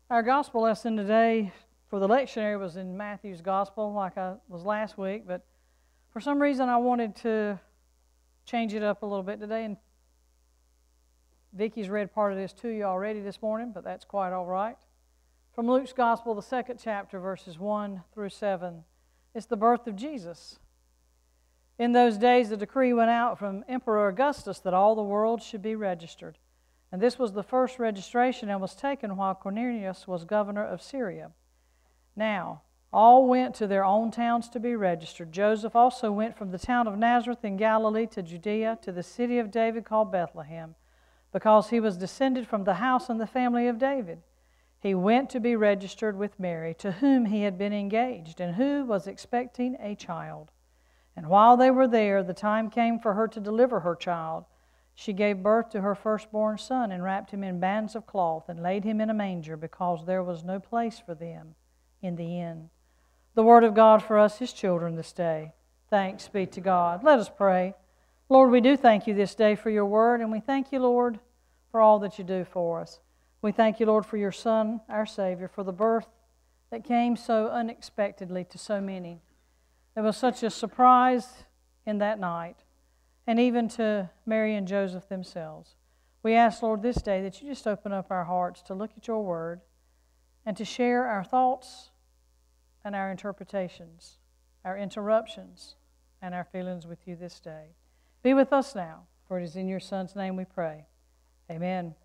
Our gospel lesson today for the lectionary was in Matthew's gospel, like I was last week, but for some reason I wanted to change it up a little bit today. And Vicky's read part of this to you already this morning, but that's quite all right. From Luke's gospel, the 2nd chapter, verses 1 through 7. It's the birth of Jesus. In those days, a decree went out from Emperor Augustus that all the world should be registered. And this was the first registration and was taken while Quirinius was governor of Syria. Now, all went to their own towns to be registered. Joseph also went from the town of Nazareth in Galilee to Judea, to the city of David called Bethlehem, because he was descended from the house and the family of David. He went to be registered with Mary, to whom he had been engaged, and who was expecting a child. And while they were there, the time came for her to deliver her child. She gave birth to her firstborn son and wrapped him in bands of cloth and laid him in a manger because there was no place for them in the inn. The word of God for us, His children, this day. Thanks be to God. Let us pray. Lord, we do thank you this day for your word, and we thank you, Lord, for all that you do for us. We thank you, Lord, for your Son, our Savior, for the birth that came so unexpectedly to so many. There was such a surprise in that night, and even to Mary and Joseph themselves. We ask, Lord, this day that you just open up our hearts to look at your word and to share our thoughts and our interpretations, our interruptions, and our feelings with you this day. Be with us now, for it is in your Son's name we pray. Amen.